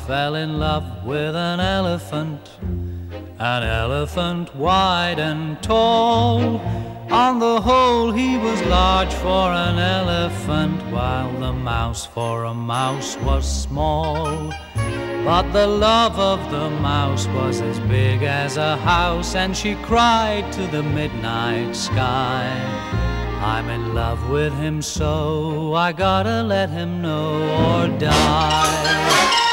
fell in love with an elephant wide and tall. On the whole he was large for an elephant, while the mouse for a mouse was small. But the love of the mouse was as big as a house, and she cried to the midnight sky, I'm in love with him so I gotta let him know or die.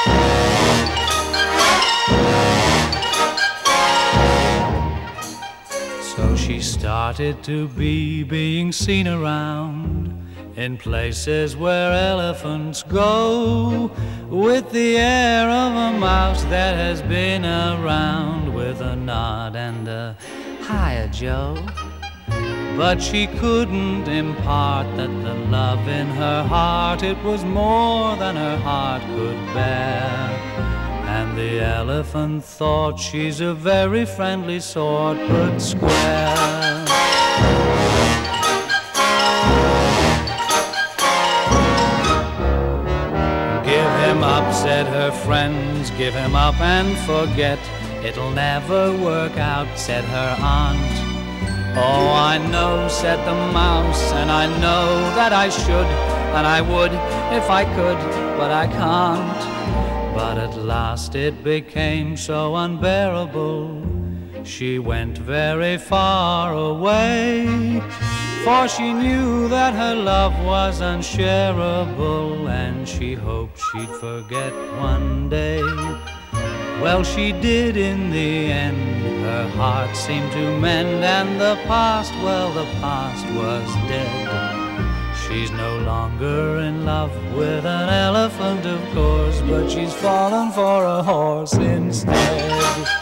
So she started to be being seen around in places where elephants go, with the air of a mouse that has been around, with a nod and a hiya, Joe. But she couldn't impart that the love in her heart, it was more than her heart could bear. And the elephant thought, she's a very friendly sort, but square. Give him up, said her friends, give him up and forget. It'll never work out, said her aunt. Oh, I know, said the mouse, and I know that I should, and I would if I could, but I can't. But at last it became so unbearable, she went very far away, for she knew that her love was unshareable, and she hoped she'd forget one day. Well, she did in the end, her heart seemed to mend, and the past, well, the past was dead. She's no longer in love with an elephant, of course, but she's fallen for a horse instead.